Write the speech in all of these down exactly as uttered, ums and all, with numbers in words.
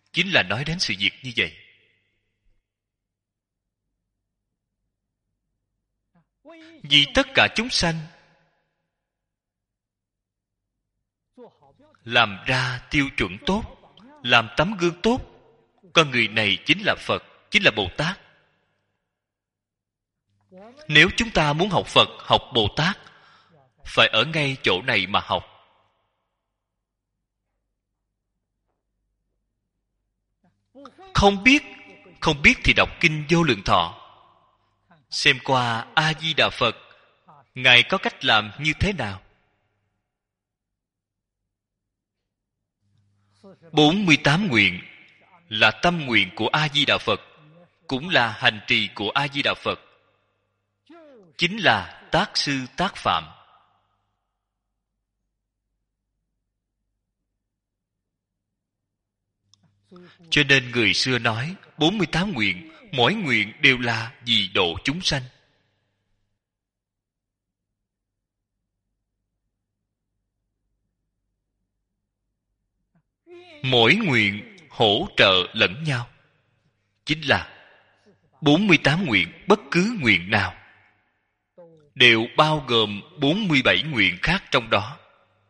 chính là nói đến sự việc như vậy. Vì tất cả chúng sanh làm ra tiêu chuẩn tốt, làm tấm gương tốt, con người này chính là Phật, chính là Bồ Tát. Nếu chúng ta muốn học Phật, học Bồ Tát, phải ở ngay chỗ này mà học. Không biết, không biết thì đọc Kinh Vô Lượng Thọ, xem qua A Di Đà Phật, Ngài có cách làm như thế nào. bốn mươi tám nguyện là tâm nguyện của A Di Đà Phật, cũng là hành trì của A Di Đà Phật, chính là tác sư tác phạm. Cho nên người xưa nói bốn mươi tám nguyện, mỗi nguyện đều là vì độ chúng sanh. Mỗi nguyện hỗ trợ lẫn nhau, chính là bốn mươi tám nguyện. Bất cứ nguyện nào đều bao gồm bốn mươi bảy nguyện khác trong đó.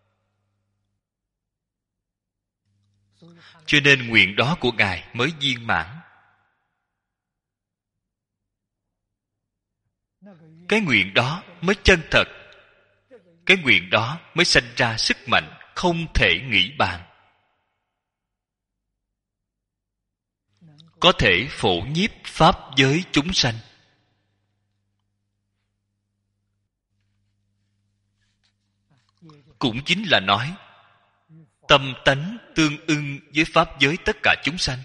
Cho nên nguyện đó của Ngài mới viên mãn. Cái nguyện đó mới chân thật. Cái nguyện đó mới sanh ra sức mạnh không thể nghĩ bàn, có thể phổ nhiếp pháp giới chúng sanh. Cũng chính là nói tâm tánh tương ưng với pháp giới tất cả chúng sanh.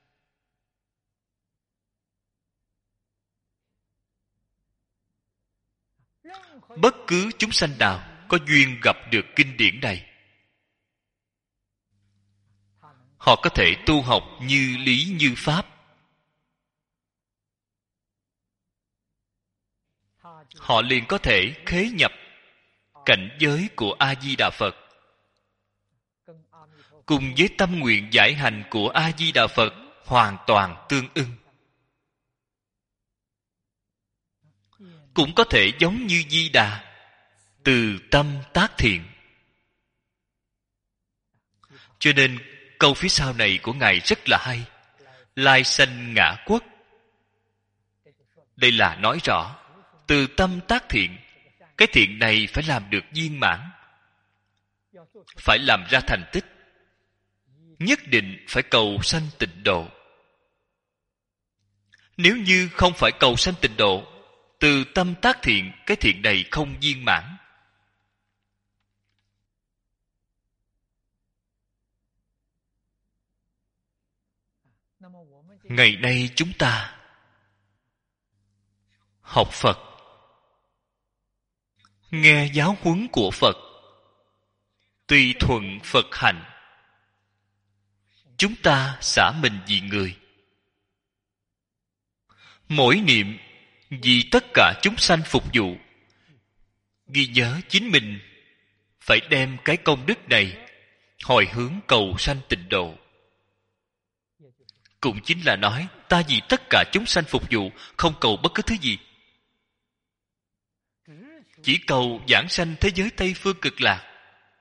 Bất cứ chúng sanh nào có duyên gặp được kinh điển này, họ có thể tu học như lý như pháp. Họ liền có thể khế nhập cảnh giới của A Di Đà Phật, cùng với tâm nguyện giải hành của A Di Đà Phật hoàn toàn tương ưng. Cũng có thể giống như Di Đà, từ tâm tác thiện. Cho nên câu phía sau này của Ngài rất là hay. Lai sanh ngã quốc. Đây là nói rõ từ tâm tác thiện. Cái thiện này phải làm được viên mãn, phải làm ra thành tích, nhất định phải cầu sanh tịnh độ. Nếu như không phải cầu sanh tịnh độ, từ tâm tác thiện, cái thiện này không viên mãn. Ngày nay chúng ta học Phật, nghe giáo huấn của Phật, tùy thuận Phật hành, chúng ta xả mình vì người, mỗi niệm vì tất cả chúng sanh phục vụ, ghi nhớ chính mình phải đem cái công đức này hồi hướng cầu sanh tịnh độ. Cũng chính là nói ta vì tất cả chúng sanh phục vụ, không cầu bất cứ thứ gì, chỉ cầu giảng sanh thế giới Tây Phương Cực Lạc.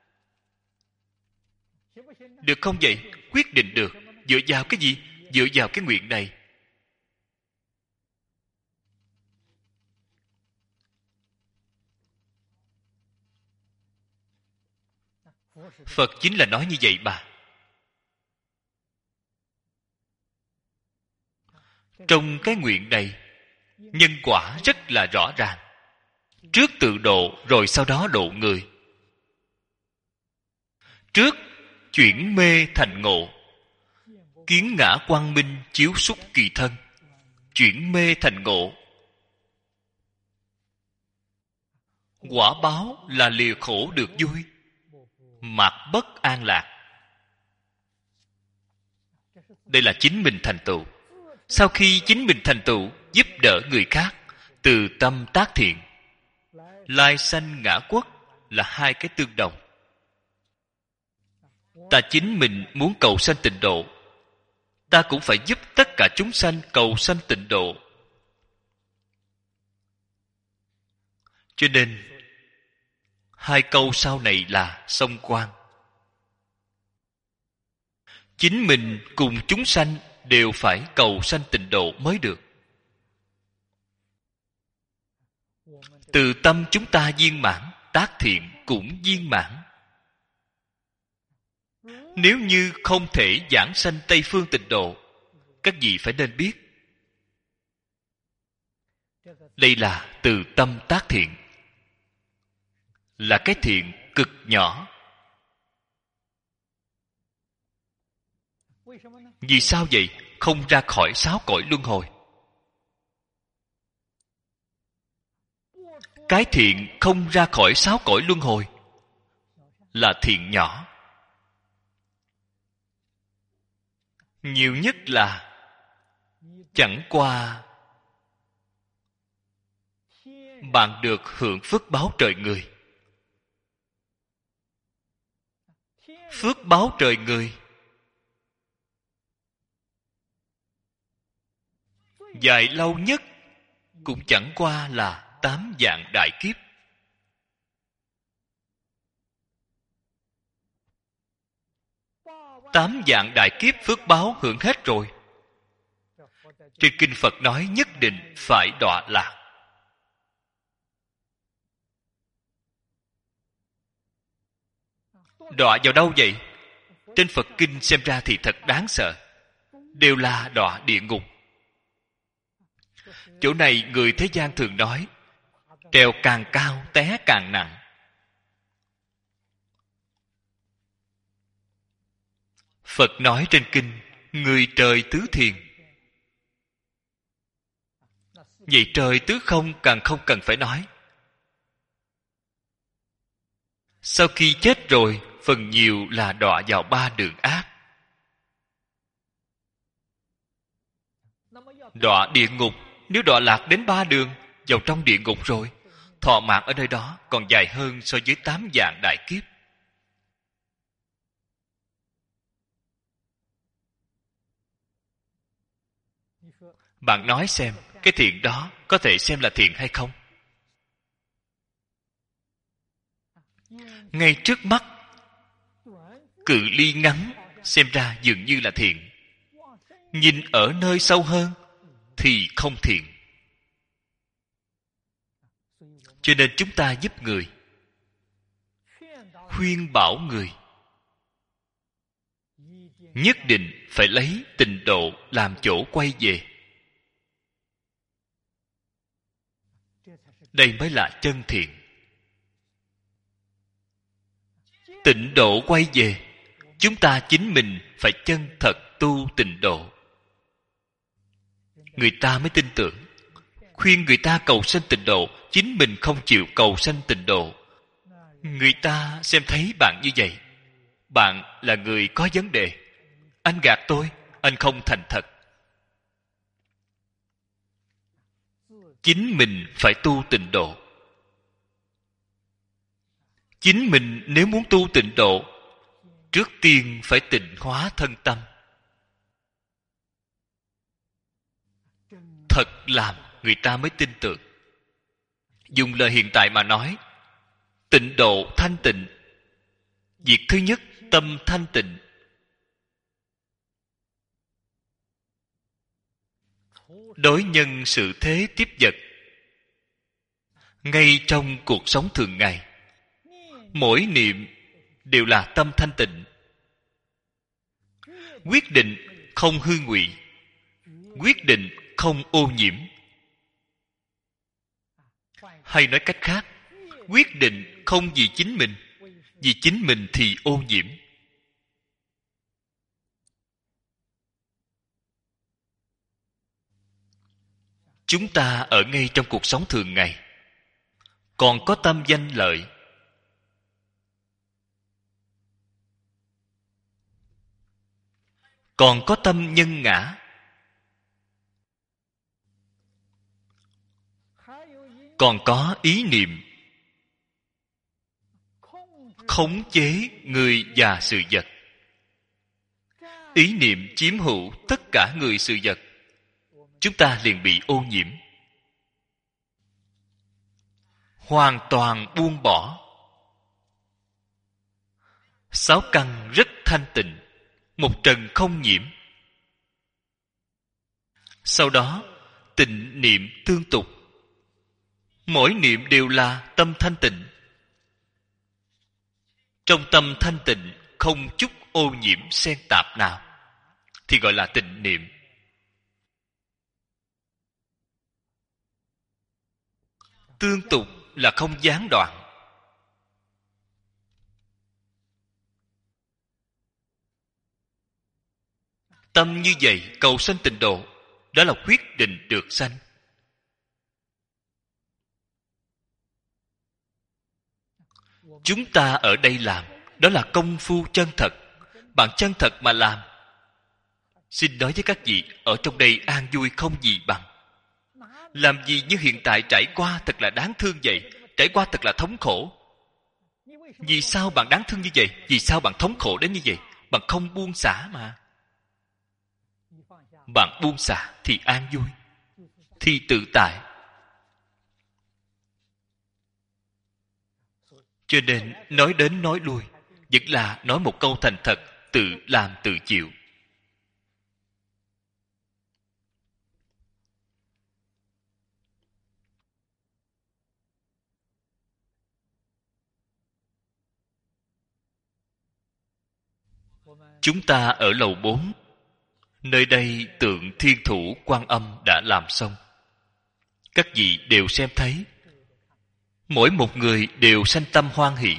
Được không vậy? Quyết định được. Dựa vào cái gì? Dựa vào cái nguyện này. Phật chính là nói như vậy mà. Trong cái nguyện này, nhân quả rất là rõ ràng. Trước tự độ, rồi sau đó độ người. Trước chuyển mê thành ngộ, kiến ngã quang minh chiếu xúc kỳ thân. Chuyển mê thành ngộ, quả báo là lìa khổ được vui, mạt bất an lạc. Đây là chính mình thành tựu. Sau khi chính mình thành tựu, giúp đỡ người khác, từ tâm tác thiện. Lai sanh ngã quốc là hai cái tương đồng. Ta chính mình muốn cầu sanh tịnh độ, ta cũng phải giúp tất cả chúng sanh cầu sanh tịnh độ. Cho nên hai câu sau này là song quan. Chính mình cùng chúng sanh đều phải cầu sanh tịnh độ mới được. Từ tâm chúng ta viên mãn, tác thiện cũng viên mãn. Nếu như không thể giảng sanh Tây Phương Tịnh Độ, các vị phải nên biết, đây là từ tâm tác thiện, là cái thiện cực nhỏ. Vì sao vậy? Không ra khỏi sáu cõi luân hồi. Cái thiện không ra khỏi sáu cõi luân hồi là thiện nhỏ. Nhiều nhất là chẳng qua bạn được hưởng phước báo trời người. Phước báo trời người dài lâu nhất cũng chẳng qua là tám vạn đại kiếp. Tám vạn đại kiếp phước báo hưởng hết rồi. Trên kinh Phật nói nhất định phải đọa lạc. Đọa vào đâu vậy? Trên Phật kinh xem ra thì thật đáng sợ. Đều là đọa địa ngục. Chỗ này người thế gian thường nói trèo càng cao té càng nặng. Phật nói trên kinh người trời tứ thiền. Vậy trời tứ không càng không cần phải nói. Sau khi chết rồi, phần nhiều là đọa vào ba đường ác. Đọa địa ngục, nếu đọa lạc đến ba đường, vào trong địa ngục rồi, thọ mạng ở nơi đó còn dài hơn so với tám vạn đại kiếp. Bạn nói xem, cái thiện đó có thể xem là thiện hay không? Ngay trước mắt, cự ly ngắn, xem ra dường như là thiện. Nhìn ở nơi sâu hơn, thì không thiện. Cho nên chúng ta giúp người, khuyên bảo người, nhất định phải lấy tịnh độ làm chỗ quay về. Đây mới là chân thiện. Tịnh độ quay về, chúng ta chính mình phải chân thật tu tịnh độ, người ta mới tin tưởng. Khuyên người ta cầu sanh tịnh độ, chính mình không chịu cầu sanh tịnh độ, người ta xem thấy bạn như vậy, bạn là người có vấn đề. Anh gạt tôi, anh không thành thật. Chính mình phải tu tịnh độ. Chính mình nếu muốn tu tịnh độ, trước tiên phải tịnh hóa thân tâm. Thật làm người ta mới tin tưởng. Dùng lời hiện tại mà nói, tịnh độ thanh tịnh. Việc thứ nhất, tâm thanh tịnh. Đối nhân sự thế tiếp vật, ngay trong cuộc sống thường ngày, mỗi niệm đều là tâm thanh tịnh. Quyết định không hư ngụy, quyết định không ô nhiễm. Hay nói cách khác, quyết định không vì chính mình, vì chính mình thì ô nhiễm. Chúng ta ở ngay trong cuộc sống thường ngày, còn có tâm danh lợi, còn có tâm nhân ngã, còn có ý niệm khống chế người và sự vật. ý niệm chiếm hữu tất cả người sự vật, chúng ta liền bị ô nhiễm. Hoàn toàn buông bỏ. Sáu căn rất thanh tịnh, một trần không nhiễm. Sau đó tịnh niệm tương tục, mỗi niệm đều là tâm thanh tịnh. Trong tâm thanh tịnh không chút ô nhiễm xen tạp nào thì gọi là tịnh niệm. Tương tục là không gián đoạn. Tâm như vậy cầu sanh tịnh độ, đó là quyết định được sanh. Chúng ta ở đây làm, đó là công phu chân thật. Bạn chân thật mà làm. Xin nói với các vị, ở trong đây an vui không gì bằng. Làm gì như hiện tại trải qua thật là đáng thương vậy. Trải qua thật là thống khổ. Vì sao bạn đáng thương như vậy? Vì sao bạn thống khổ đến như vậy? Bạn không buông xả mà. Bạn buông xả thì an vui, thì tự tại. Cho nên nói đến nói lui vẫn là nói một câu thành thật, tự làm tự chịu. Chúng ta ở lầu bốn, nơi đây tượng Thiên Thủ Quan Âm đã làm xong. Các vị đều xem thấy, mỗi một người đều sanh tâm hoan hỷ.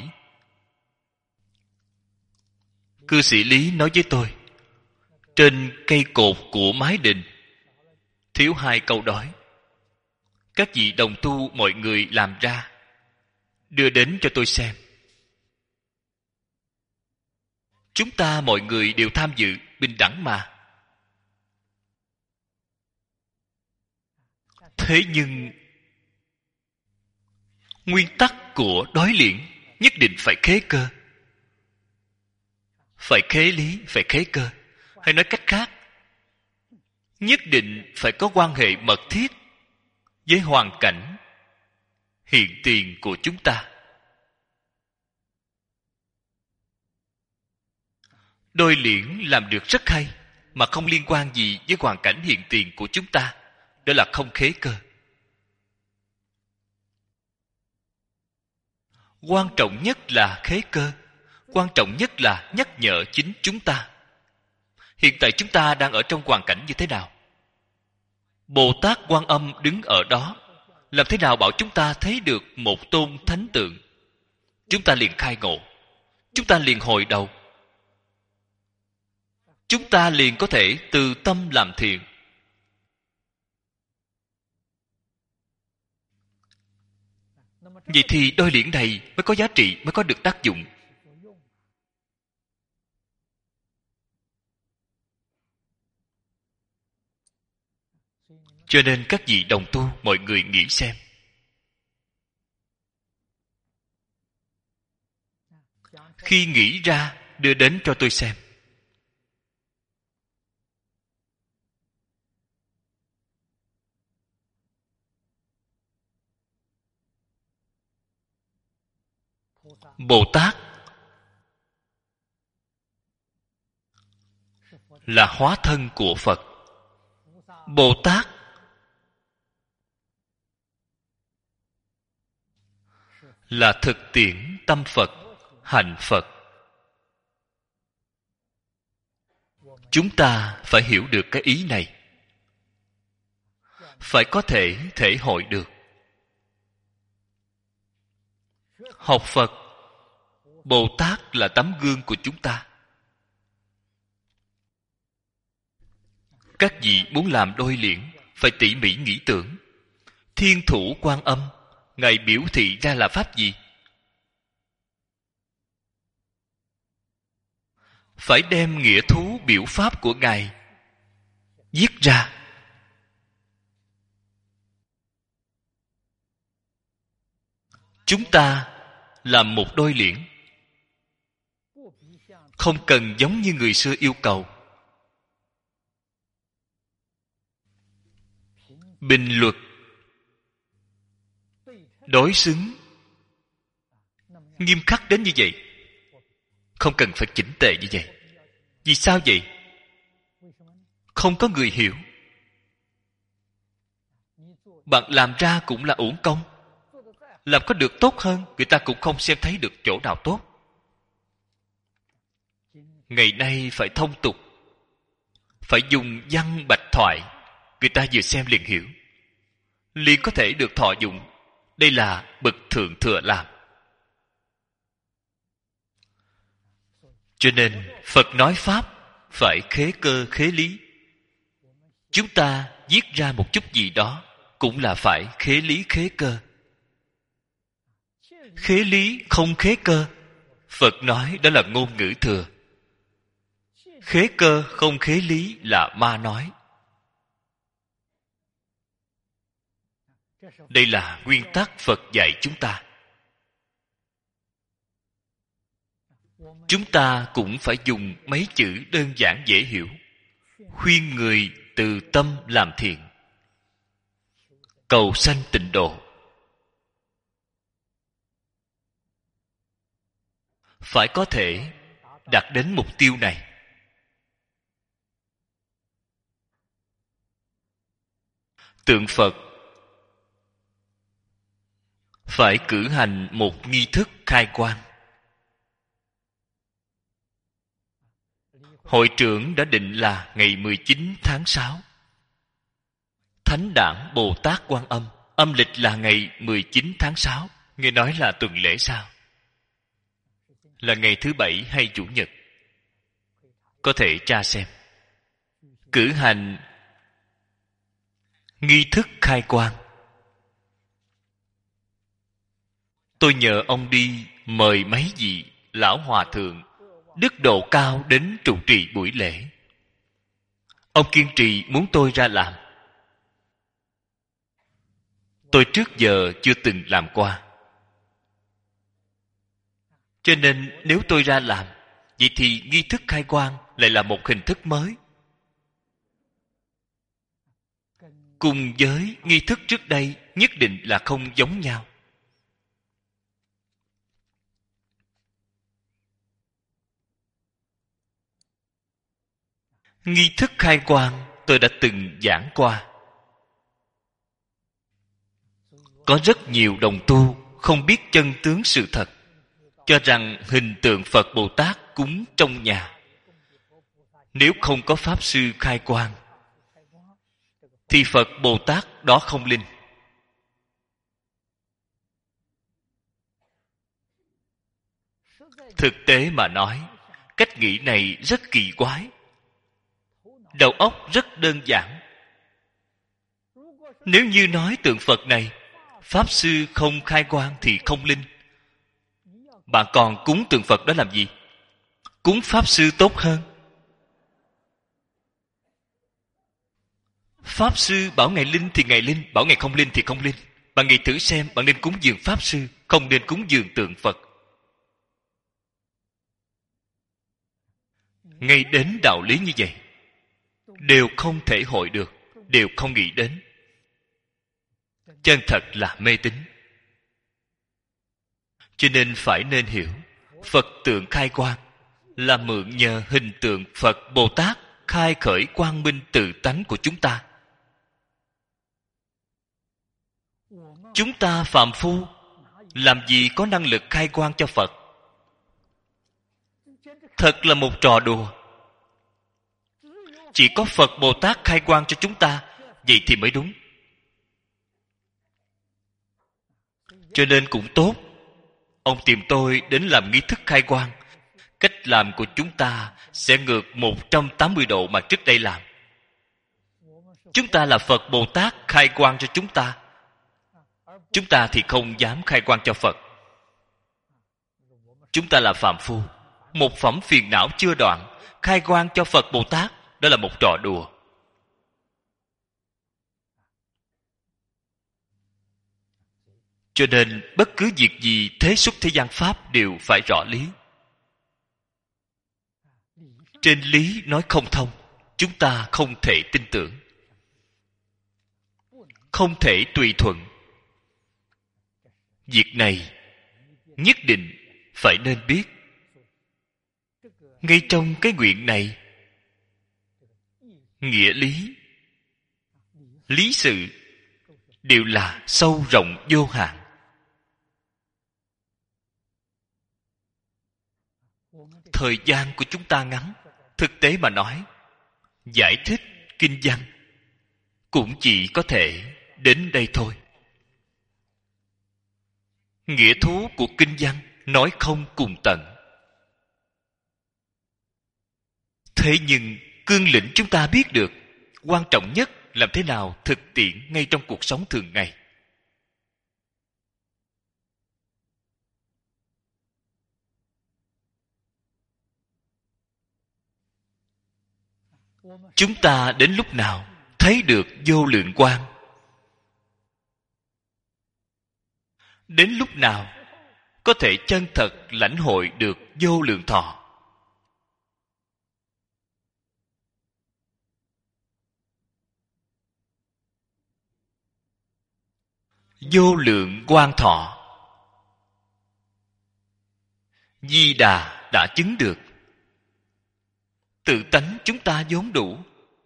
Cư sĩ Lý nói với tôi, trên cây cột của mái đình thiếu hai câu đối. Các vị đồng tu mọi người làm ra, đưa đến cho tôi xem. Chúng ta mọi người đều tham dự, bình đẳng mà. Thế nhưng nguyên tắc của đối liễn nhất định phải khế cơ, phải khế lý, phải khế cơ. Hay nói cách khác, nhất định phải có quan hệ mật thiết với hoàn cảnh hiện tiền của chúng ta. Đôi liễn làm được rất hay, mà không liên quan gì với hoàn cảnh hiện tiền của chúng ta, đó là không khế cơ. Quan trọng nhất là khế cơ, quan trọng nhất là nhắc nhở chính chúng ta. Hiện tại chúng ta đang ở trong hoàn cảnh như thế nào? Bồ Tát Quan Âm đứng ở đó, làm thế nào bảo chúng ta thấy được một tôn thánh tượng? Chúng ta liền khai ngộ, chúng ta liền hồi đầu, chúng ta liền có thể từ tâm làm thiện. Vậy thì đôi liễn này mới có giá trị, mới có được tác dụng. Cho nên các vị đồng tu mọi người nghĩ xem. Khi nghĩ ra đưa đến cho tôi xem. Bồ Tát là hóa thân của Phật. Bồ Tát là thực tiễn tâm Phật, hành Phật. Chúng ta phải hiểu được cái ý này, phải có thể thể hội được. Học Phật, Bồ Tát là tấm gương của chúng ta. Các vị muốn làm đôi liễn phải tỉ mỉ nghĩ tưởng. Thiên Thủ Quan Âm, Ngài biểu thị ra là pháp gì? Phải đem nghĩa thú biểu pháp của Ngài viết ra. Chúng ta làm một đôi liễn, không cần giống như người xưa yêu cầu bình luật, đối xứng nghiêm khắc đến như vậy. Không cần phải chỉnh tề như vậy. Vì sao vậy? Không có người hiểu. Bạn làm ra cũng là uổng công. Làm có được tốt hơn, người ta cũng không xem thấy được chỗ nào tốt. Ngày nay phải thông tục, phải dùng văn bạch thoại, người ta vừa xem liền hiểu, liền có thể được thọ dụng. Đây là bậc thượng thừa làm. Cho nên Phật nói pháp phải khế cơ khế lý. Chúng ta viết ra một chút gì đó cũng là phải khế lý khế cơ. Khế lý không khế cơ, Phật nói đó là ngôn ngữ thừa. Khế cơ không khế lý là ma nói. Đây là nguyên tắc Phật dạy chúng ta. Chúng ta cũng phải dùng mấy chữ đơn giản dễ hiểu, khuyên người từ tâm làm thiện, cầu sanh tịnh độ. Phải có thể đạt đến mục tiêu này. Tượng Phật phải cử hành một nghi thức khai quang. Hội trưởng đã định là ngày mười chín tháng sáu. Thánh đản Bồ Tát Quan Âm, âm lịch là ngày mười chín tháng sáu. Nghe nói là tuần lễ sao? Là ngày thứ bảy hay chủ nhật? Có thể tra xem. Cử hành nghi thức khai quang. Tôi nhờ ông đi mời mấy vị lão hòa thượng đức độ cao đến trụ trì buổi lễ. Ông kiên trì muốn tôi ra làm. Tôi trước giờ chưa từng làm qua, cho nên nếu tôi ra làm, vậy thì nghi thức khai quang lại là một hình thức mới, cùng với nghi thức trước đây nhất định là không giống nhau. Nghi thức khai quang tôi đã từng giảng qua. Có rất nhiều đồng tu không biết chân tướng sự thật, cho rằng hình tượng Phật Bồ Tát cúng trong nhà, nếu không có Pháp Sư khai quang thì Phật Bồ Tát đó không linh. Thực tế mà nói, cách nghĩ này rất kỳ quái, đầu óc rất đơn giản. Nếu như nói tượng Phật này Pháp Sư không khai quang thì không linh, bạn còn cúng tượng Phật đó làm gì? Cúng Pháp Sư tốt hơn. Pháp Sư bảo ngày linh thì ngày linh, bảo ngày không linh thì không linh. Bạn nghĩ thử xem, bạn nên cúng dường Pháp Sư, không nên cúng dường tượng Phật. Ngay đến đạo lý như vậy đều không thể hội được, đều không nghĩ đến. Chân thật là mê tín. Cho nên phải nên hiểu, Phật tượng khai quang là mượn nhờ hình tượng Phật Bồ Tát khai khởi quang minh tự tánh của chúng ta. Chúng ta phàm phu làm gì có năng lực khai quang cho Phật? Thật là một trò đùa. Chỉ có Phật Bồ Tát khai quang cho chúng ta, vậy thì mới đúng. Cho nên cũng tốt, ông tìm tôi đến làm nghi thức khai quang. Cách làm của chúng ta sẽ ngược một trăm tám mươi độ mà trước đây làm. Chúng ta là Phật Bồ Tát khai quang cho chúng ta, chúng ta thì không dám khai quang cho Phật. Chúng ta là phàm phu, một phẩm phiền não chưa đoạn, khai quang cho Phật Bồ Tát, đó là một trò đùa. Cho nên bất cứ việc gì thế xuất thế gian pháp đều phải rõ lý. Trên lý nói không thông, chúng ta không thể tin tưởng. không thể tùy thuận. Việc này nhất định phải nên biết. Ngay trong cái nguyện này, nghĩa lý, lý sự đều là sâu rộng vô hạn. Thời gian của chúng ta ngắn, thực tế mà nói, giải thích kinh văn cũng chỉ có thể đến đây thôi. Nghĩa thú của kinh văn nói không cùng tận. Thế nhưng cương lĩnh chúng ta biết được, quan trọng nhất làm thế nào thực tiễn ngay trong cuộc sống thường ngày. Chúng ta đến lúc nào thấy được vô lượng quang? Đến lúc nào có thể chân thật lãnh hội được vô lượng thọ? Vô lượng quang thọ, Di Đà đã chứng được. Tự tánh chúng ta vốn đủ.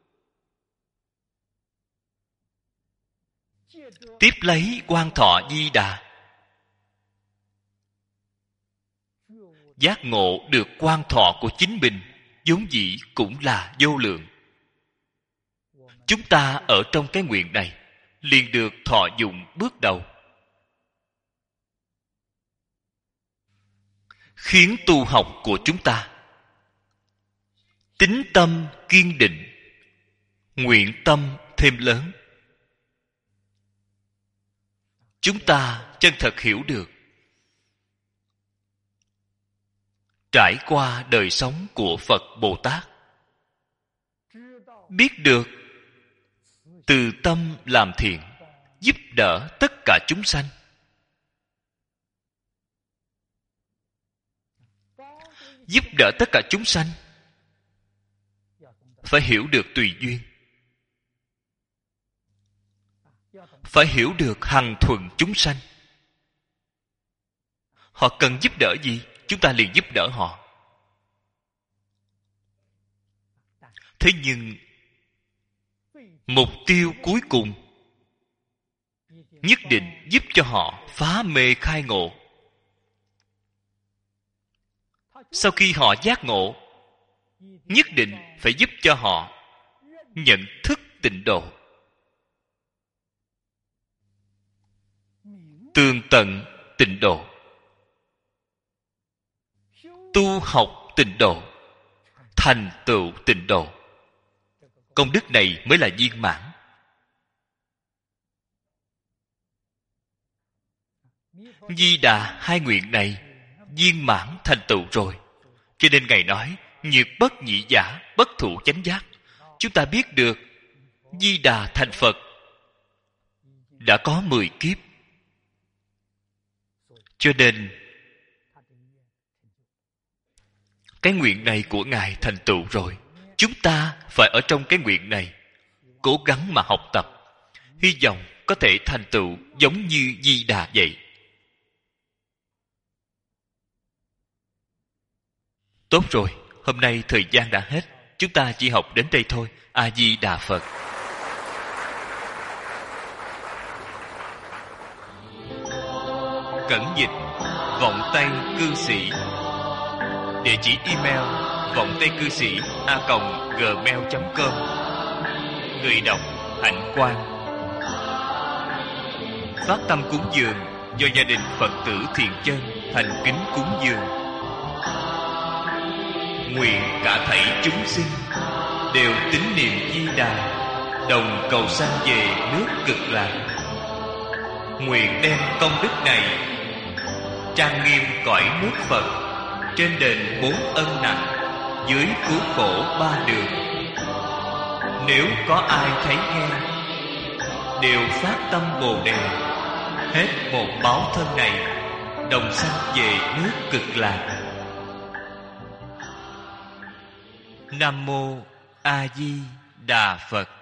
Tiếp lấy quang thọ Di Đà, giác ngộ được quang thọ của chính mình, vốn dĩ cũng là vô lượng. Chúng ta ở trong cái nguyện này liền được thọ dụng bước đầu, khiến tu học của chúng ta tín tâm kiên định, nguyện tâm thêm lớn. Chúng ta chân thật hiểu được, trải qua đời sống của Phật Bồ Tát, biết được từ tâm làm thiện, giúp đỡ tất cả chúng sanh. Giúp đỡ tất cả chúng sanh phải hiểu được tùy duyên, phải hiểu được hằng thuận chúng sanh. Họ cần giúp đỡ gì, chúng ta liền giúp đỡ họ. Thế nhưng mục tiêu cuối cùng nhất định giúp cho họ phá mê khai ngộ. Sau khi họ giác ngộ, nhất định phải giúp cho họ nhận thức tịnh độ, tường tận tịnh độ, tu học tịnh độ, thành tựu tịnh độ. Công đức này mới là viên mãn. Di Đà hai nguyện này viên mãn thành tựu rồi, cho nên Ngài nói nhiệt bất nhị giả, bất thụ chánh giác. Chúng ta biết được Di Đà thành Phật đã có mười kiếp, cho nên cái nguyện này của Ngài thành tựu rồi. Chúng ta phải ở trong cái nguyện này cố gắng mà học tập, hy vọng có thể thành tựu giống như Di Đà vậy. Tốt rồi, hôm nay thời gian đã hết, chúng ta chỉ học đến đây thôi. A Di Đà Phật. Cẩn dịch Vọng Tây Cư Sĩ. Địa chỉ email vọng tây cư sĩ a còng gmail chấm com. Người đọc Hạnh Quang. Phát tâm cúng dường do gia đình Phật tử Thiện Chân thành kính cúng dường. Nguyện cả thảy chúng sinh đều tín niệm Di Đà, đồng cầu sanh về nước Cực Lạc. Nguyện đem công đức này trang nghiêm cõi nước Phật, trên đền bốn ân nặng, dưới cứu khổ ba đường. Nếu có ai thấy nghe, đều phát tâm Bồ Đề, hết một báo thân này, đồng sanh về nước Cực Lạc. Nam mô A Di Đà Phật.